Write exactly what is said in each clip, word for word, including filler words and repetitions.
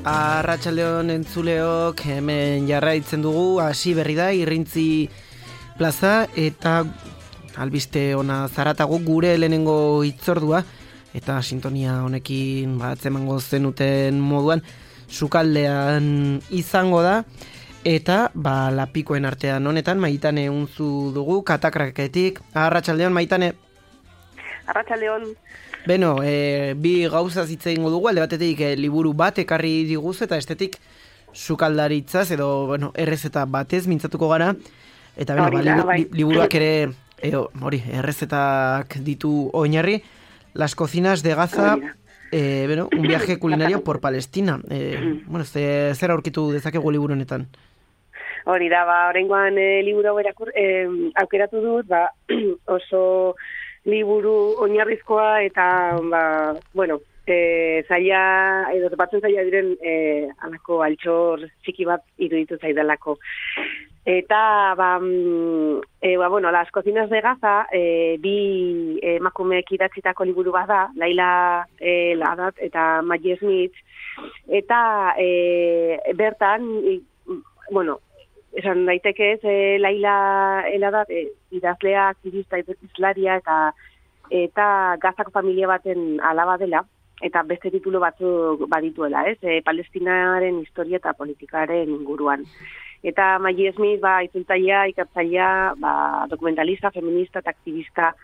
Arratsaldeon entzuleok, hemen jarraitzen dugu, hasi berri da Irrintzi plaza eta albiste ona zaratago gure lehenengo hitzordua eta sintonia honekin batzemango zenuten moduan sukaldean izango da eta ba lapikoen artean honetan Maitane Unzu dugu Katakraketik. Arratsaldeon Maitane. Arratsaldeon. Beno, e, bi gauza hitz egingo dugu, alde batetik e, liburu bat ekarri diguz eta estetik sukaldaritzaz edo, bueno, errezeta batez mintzatuko gara. Eta, beno, ba, li, li, liburuak ere, e, hori, errezetak ditu oinarri. Las cocinas de Gaza, e, beno, un viaje culinario por Palestina. E, bueno, ze, zer aurkitu dezakegu liburu honetan? Hori da, ba, horrengoan e, liburu berakur, e, aukeratu dut, ba, oso liburu oinarrizkoa eta, ba, bueno, e, zaila, edo batzen zaila diren e, alako altxor txiki bat iruditu zaidalako. Eta, ba, e, ba, bueno, Las cocinas de Gaza, e, bi emakumeek idatzitako liburu bat da, Laila e, Ladat eta Maggie Smith, eta e, bertan, e, bueno, esan daiteke ez, e, Laila Eladat, e, idazlea, aktivista, izlaria eta eta Gazako familia baten alaba dela, eta beste titulu batzu badituela, ez, e, Palestinaren historia eta politikaren inguruan. Eta Maggie Smith, ba, itzultzailea, ikertzailea, ba, dokumentalista, feminista eta aktivista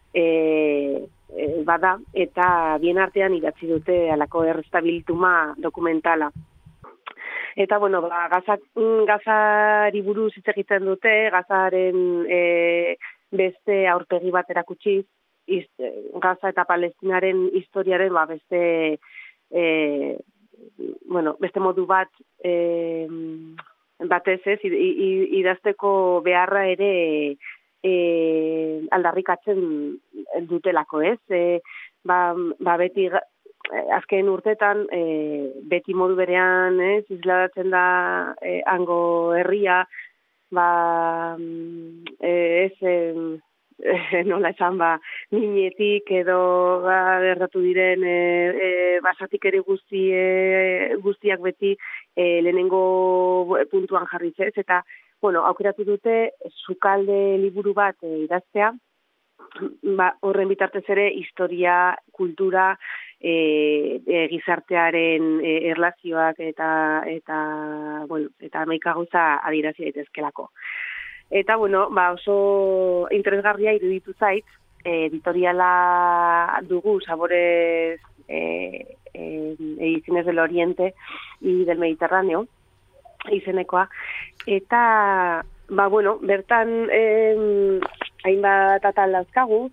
e, e, bada, eta bien artean idatzi dute alako errestabiltuma dokumentala. Eta, bueno, ba, Gaza, Gazari buruz hitz egiten dute, Gazaren e, beste aurpegi bat erakutsiz, iz, Gaza eta Palestinaren historiaren ba, beste, e, bueno, beste modu bat e, batez ez, idazteko beharra ere e, aldarrikatzen dutelako ez. E, ba, ba beti azken urtetan, e, beti modu berean, ez, isladatzen da e, hango herria, ba, e, ez, e, nola esan, ba, minetik edo ba, erratu diren e, e, basatik ere guzti, e, guztiak beti e, lehenengo puntuan jarriz ez, eta, bueno, aukeratu dute sukalde liburu bat e, idaztea, ba, horren bitartez ere historia, kultura, E, e, gizartearen e, erlazioak eta eta bueno, eta hamaika gauza adierazi daitezkelako. Eta bueno, ba oso interesgarria iruditu zait, e, editoriala dugu Sabores eh e, Ediciones del Oriente y del Mediterráneo izenekoa, eta ba bueno, bertan eh, hainbat atal dauzkagu,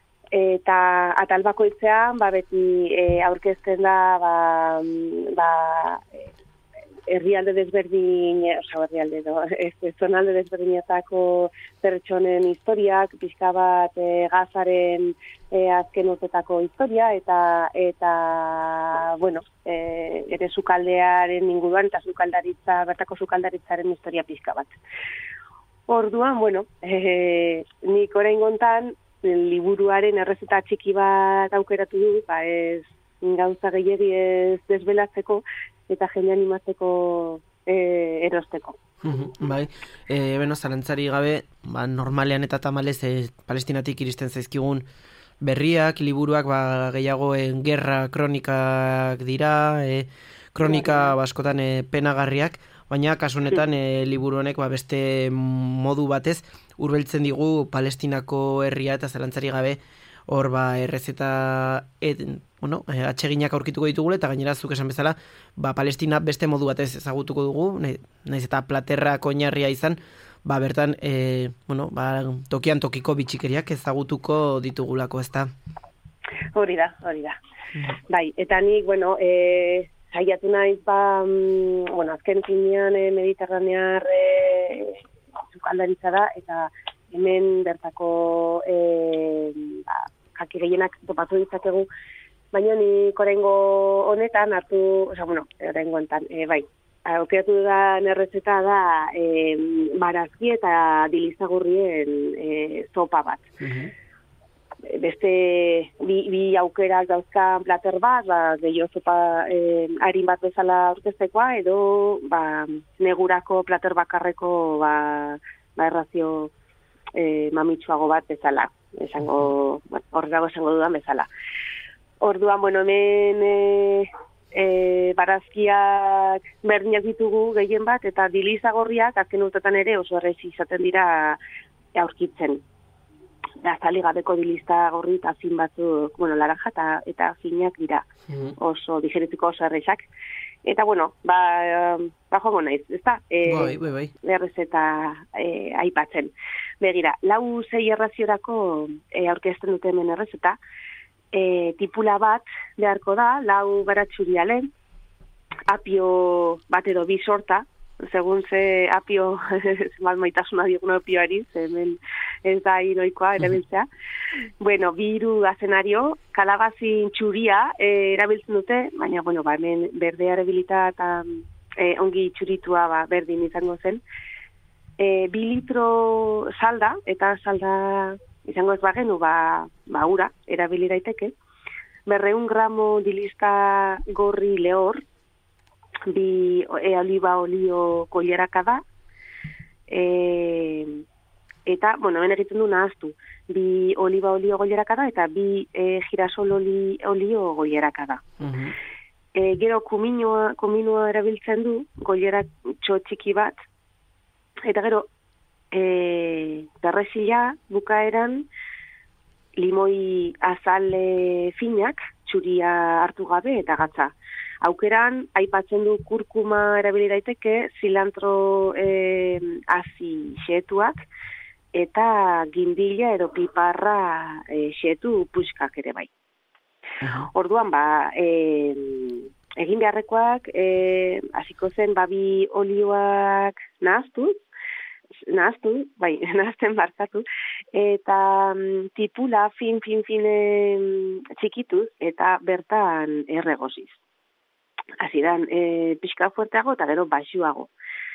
eta atal bakoitzean ba beti e, aurkezten da ba ba herrialde desberdin, osea herrialde edo ez zonalde desberdinetako pertsonen historiak, pixka bat e, Gazaren e, azken urtetako historia eta eta bueno, e, ere sukaldearen inguruan eta sukaldaritza, bertako sukaldaritzaren historia pixka bat. Orduan, bueno, e, nik oraingontan liburuaren errezeta txiki bat aukeratu du, ba ez gauza gehiegi ez desbelatzeko eta jende animatzeko e, erosteko. Bai, e, beno, zalantzari gabe, ba, normalean eta tamalez e, Palestinatik iristen zaizkigun berriak, liburuak ba, gehiago en gerra kronikak dira, e, kronika baskotan e, penagarriak, baina kasu honetan e, liburu honek ba, beste modu batez hurbiltzen digu Palestinako herria eta zalantzari gabe hor ba errezeta et, bueno, e, atseginak aurkituko ditugula eta gainera zuk esan bezala ba, Palestina beste modu batez ezagutuko dugu, naiz eta platerrak oinarria izan, ba, bertan e, bueno, ba, tokian tokiko bitxikeriak ezagutuko ditugulako, ezta? Hori da, hori da. Mm. Bai, eta nik, bueno, e, saiatu naiz, ba, mm, bueno, azken finean e, mediterranear e, sukaldaritza da, eta hemen bertako e, ba, jaki gehienak topatu ditzakegu, baina nik oraingo honetan hartu, osea, bueno, oraingo honetan, e, bai, aukeratu da errezeta da e, barazki eta dilizagurrien e, zopa bat. Mm-hmm. beste bi, bi aukerak dauzkan plater bat, ba, gehiago zopa eh, harin bat bezala aurkeztekoa, edo ba, negurako plater bakarreko ba, ba errazio eh, mamitsuago bat bezala. Esango, bueno, horrelago esango dudan bezala. Orduan, bueno, hemen e, e, barazkiak berdinak ditugu gehien bat, eta dilizagorriak azken urtetan ere oso errez izaten dira aurkitzen. Azali gabeko dilizagorri eta fin batzuk, bueno, laranja eta, eta finak dira, oso digeritiko oso errezak. Eta, bueno, ba, ba joango naiz, ez da? E, bai, bai, bai. Errez eta e, aipatzen. Begira, lau zei erraziorako e, aurkezten dute hemen errezeta, e, tipula bat beharko da, lau baratxurialen, apio bat edo bi sorta, segun ze apio, mal maitasuna digun apioari, hemen ez da inoikoa erabiltzea. Bueno, biru azenario, kalabazin txuria e, erabiltzen dute, baina, bueno, ba, hemen berdea erabilita eta e, ongi txuritua ba, berdin izango zen. E, bi litro salda, eta salda izango ez bagenu, ba, ba ura, erabili daiteke. Berreun gramo dilista gorri lehor, bi e, oliba olio koileraka da, e, eta, bueno, hemen egiten du nahaztu, bi oliba olio goieraka da, eta bi e, girasol oli, olio goieraka da. Uh-huh. E, gero kuminoa, kuminoa erabiltzen du, goierak txotxiki bat, eta gero, e, berrezila bukaeran, limoi azale finak, txuria hartu gabe eta gatza. Aukeran, aipatzen du kurkuma erabili daiteke, zilantro e, azi xetuak, eta gindila edo piparra e, xetu puxkak ere bai. Uh-huh. Orduan, ba, e, egin beharrekoak, e, hasiko zen babi olioak nahaztu, nahaztu, bai, nahazten barkatu, eta um, tipula fin, fin, fin txikituz, eta bertan erregoziz. Hasieran e, pixka fuerteago eta gero baxuago.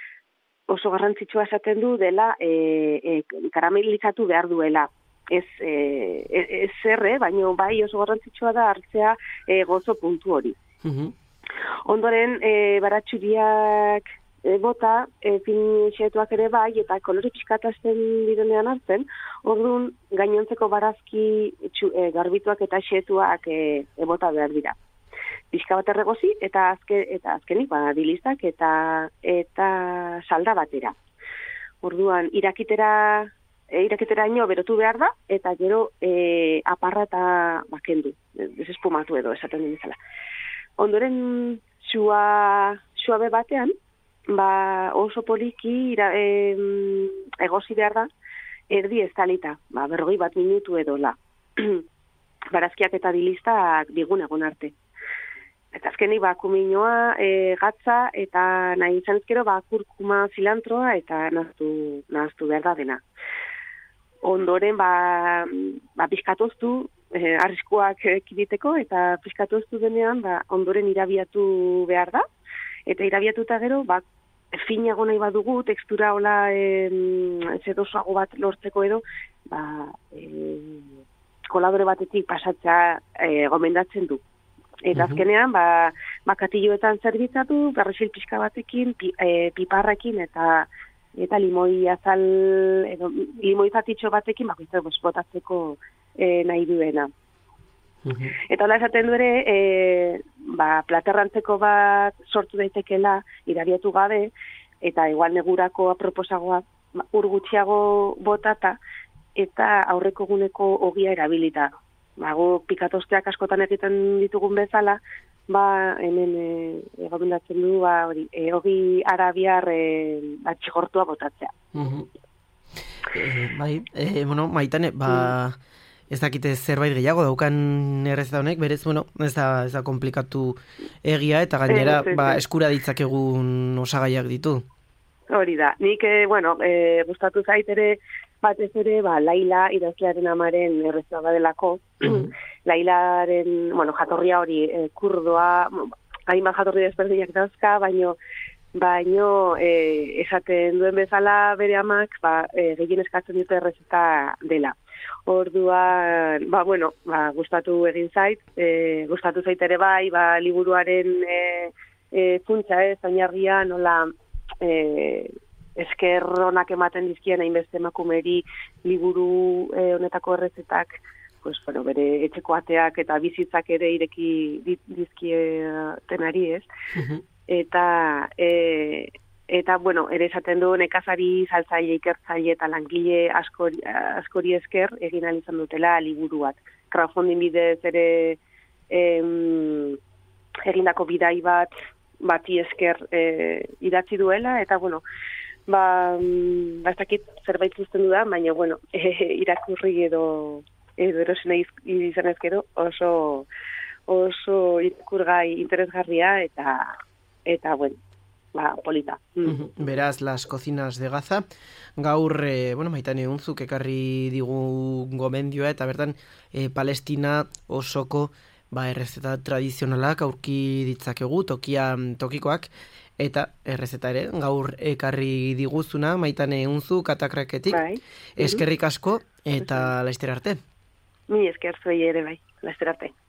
Oso garrantzitsua esaten du dela e, e, karamelizatu behar duela. Ez, e, ez zerre, baina bai oso garrantzitsua da hartzea e, gozo puntu hori. Uh-huh. Ondoren, e, baratxuriak e, bota, e, finxetuak ere bai, eta kolore pixkatazten direnean hartzen, orduan gainontzeko barazki txu, e, garbituak eta xetuak e, e, bota behar dira. Pixka bat erregozi, eta, azke, eta azkenik, ba, dilistak eta, eta salda batera. Orduan, irakitera, e, irakitera ino berotu behar da, eta gero e, aparra eta bakendu, desespumatu edo, esaten den bezala. Ondoren, xua, xuabe batean, ba, oso poliki ira, e, egozi behar da, erdi estalita, ba, berrogei bat minutu edo la. Barazkiak eta dilistak bigun egon arte. Eta azkenik, ba, kuminoa, e, gatza, eta nahi izan ezkero, ba, kurkuma zilantroa, eta nahaztu, nahaztu behar da dena. Ondoren, ba, ba pixkatoztu, e, arriskuak ekiditeko, eta pixkatoztu denean, ba, ondoren irabiatu behar da, eta irabiatuta gero, ba, finago nahi badugu, tekstura hola e, zedosoago bat lortzeko edo, ba, e, koladore batetik pasatzea e, gomendatzen du. Eta azkenean, ba, bakatilloetan zerbitzatu, berrexil pixka batekin, pi, e, piparrekin eta eta limoi azal, edo, limoi zatitxo batekin, bakoitzak botatzeko e, nahi duena. Uh-huh. Eta hola esaten du ere, e, ba, platerrantzeko bat sortu daitekela, irabiatu gabe, eta igual negurako aproposagoa ur gutxiago botata, eta aurreko guneko ogia erabilita. Ba, gu pikatosteak askotan egiten ditugun bezala, ba, hemen e, gomendatzen du, ba, hori, e, ogi arabiar e, ba, txigortua botatzea. Uh-huh. E, bai, e, bueno, Maitane, ba, ez dakite zerbait gehiago daukan errezeta honek, berez, bueno, ez da, ez da komplikatu egia, eta gainera, e, ba, eskura ditzakegun osagaiak ditu. Hori da, nik, e, bueno, e, gustatu zait ere, batez ere, ba, Laila idazlearen amaren errezeta badelako. Mm-hmm. Lailaren, bueno, jatorria hori e, kurdoa, hainbat jatorri desberdinak dauzka, baino, baino e, esaten duen bezala bere amak, ba, e, gehien eskatzen dute errezeta dela. Orduan, ba, bueno, ba, gustatu egin zait, e, gustatu zait ere bai, ba, liburuaren e, e, funtsa ez, oinarria nola e, esker onak ematen dizkien hainbeste emakumeri liburu e, honetako errezetak, pues, bueno, bere etxeko ateak eta bizitzak ere ireki dizkietenari ez. Uh-huh. Eta... E, Eta, bueno, ere esaten du nekazari, saltzaile, ikertzaile eta langile askori, askori esker egin ahal izan dutela liburu bat. Crowdfunding bidez ere em, egindako bidai bat bati esker e, idatzi duela, eta, bueno, ba, ba ez dakit zerbait zuzten du da, baina, bueno, e, irakurri edo, edo erosena izan ezkero oso, oso irakurgai interesgarria eta, eta, bueno, ba, polita. Mm. Beraz, Las Cocinas de Gaza, gaur, e, bueno, Maitane Unzuk ekarri digu gomendioa, eta bertan, e, Palestina osoko, ba, errezeta tradizionalak aurki ditzakegu, tokia tokikoak, eta errezeta ere, gaur ekarri diguzuna, Maitane Unzuk atakraketik, bai. Eskerrik asko, eta laizter arte. Mi esker zuei ere bai, laizter arte.